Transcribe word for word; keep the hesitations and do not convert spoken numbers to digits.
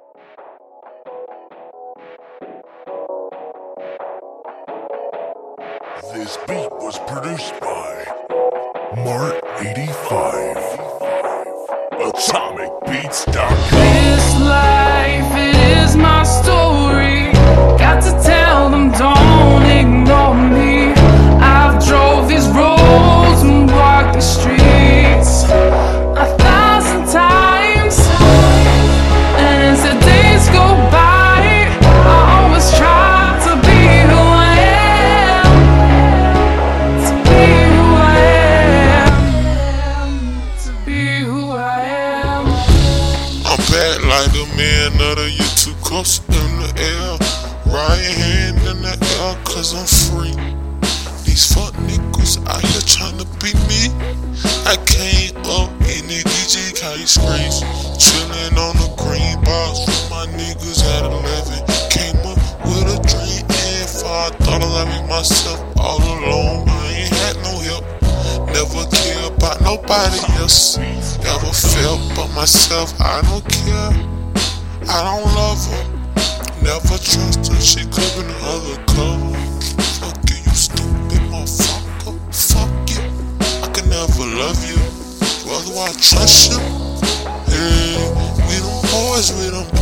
This beat was produced by Mart eighty-five. Atomic Beats dot com. This life, it is my story. Got to tell them, don't ignore me. I've drove these roads and walked the streets a thousand times, and as the days go by, I always try to be who I am, to be who I am, to be who I am. I'm back like a man of the year, two cups in the air, right hand in the air, cause I'm free. These fuck niggas out here tryna beat me. I came up in the D J K screens, chillin' on the green box with my niggas at eleven. Came up with a dream and five thought I made myself all alone. I ain't had no help, never cared about nobody else. Never felt but myself, I don't care. I don't love her, never trust her, she could be undercover. Fuck you, you stupid motherfucker. Fuck you, I can never love you. Whether I trust you, hey, we them boys, we them